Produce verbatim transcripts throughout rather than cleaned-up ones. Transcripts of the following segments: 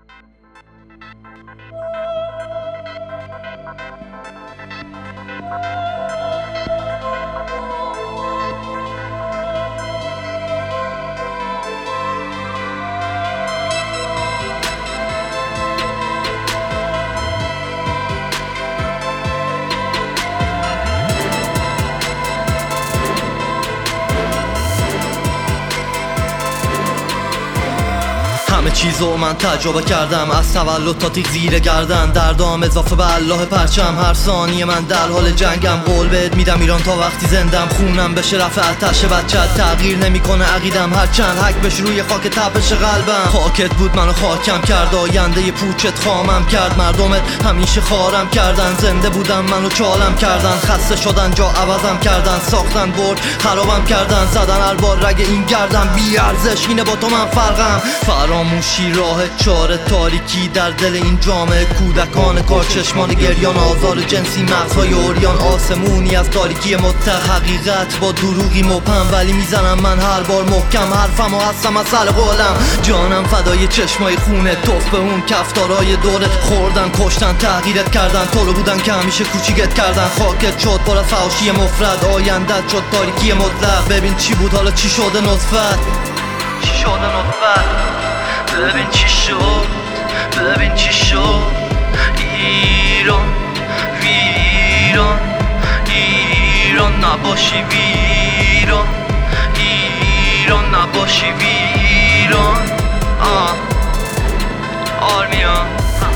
همه چیزو من تجربه کردم، از تولد تا تیغ زیر گردن، دردام اضافه به الله پرچم. هر ثانیه من در حال جنگم، قول بهت میدم ایران تا وقتی زندم. خونم بشه رفع آتش بچت، تغییر نمیکنه عقیدم هرچند حک بش روی خاک تپش قلبم. خاکت بود منو خاکم کرد، آینده پوچت خامم کرد. مردمت همیشه خارم کردن، زنده بودم منو چالم کردن. خسته شدن جا عوضم کردن، ساختن برج خرابم کردن. زدن هر بار رگ این گردم، بی ارزش اینه با تو من فرقم. فراموشی راه چاره، تاریکی در دل این جامعه. کودکان کار، چشمان گریان، آزار جنسی، مغزهای اوریان. آسمونی از تاریکی مطلق، حقیقت با دروغی مبهم. ولی میزنم من هر بار محکم، حرفم و هستم از سر قولم. جانم فدای چشمای خونه، توف به اون کفتارای دورت. خوردن کشتن تغییرت کردن، تو رو بودن که همیشه کوچیکت کردن. خاکت شد پر از فحاشی مفرد، آیندت شد تاریکی مطلق. ببین چی بود حالا چی شده نطفت، چی شده نطفت. ببین چی شد، ببین چی شد. ایران ویران، ایران نباشی ویران، ایران نباشی ویران. آه آرمیان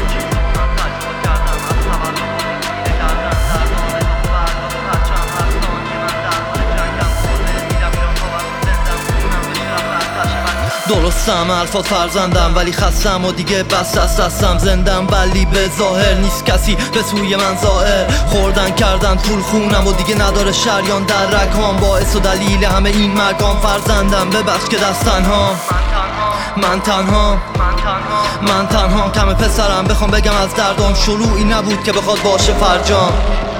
درستم الفاظ فرزندم، ولی خستم و دیگه بس دست دستم. زندم ولی به ظاهر نیست کسی به سوی من ظاهر. خوردن کردن پول خونم و دیگه نداره شریان در رگهام. باعث و دلیل همه این مرگام فرزندم، ببخش که دست تنها من تنها من تنها کم پسرم. بخوام بگم از دردام شروعی نبود که بخواد باشه فرجام.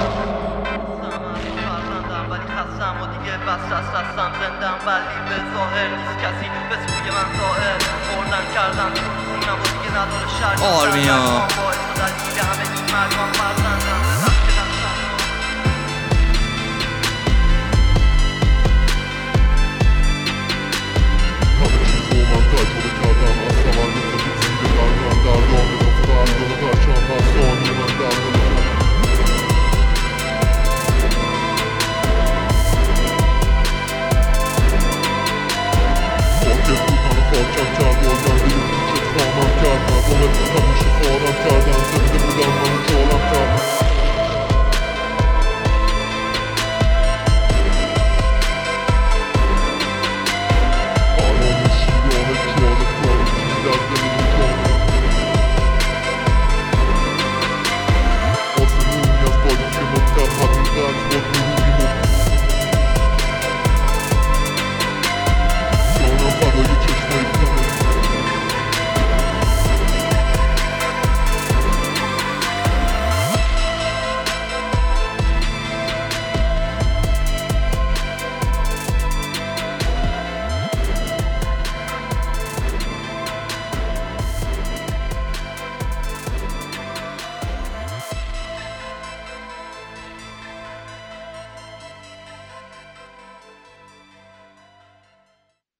بس دست دستم، زندم ولی به ظاهر نیست کسی به سوی من ظاهر. خوردن کردن خونم و دیگه نداره شرک. آرمیان باعث و دلیل همه این مرگام فرزندم، ببخش که دستم. همه چیزو من تجربه کردم، از تولد تا تیغ زیر گردن. دردام اضافه به الله پرچم، هر ثانیه من در حال خاکم کرد، آینده پوچت خامم کرد. مردمت همیشه خارم کردن، زنده بودم من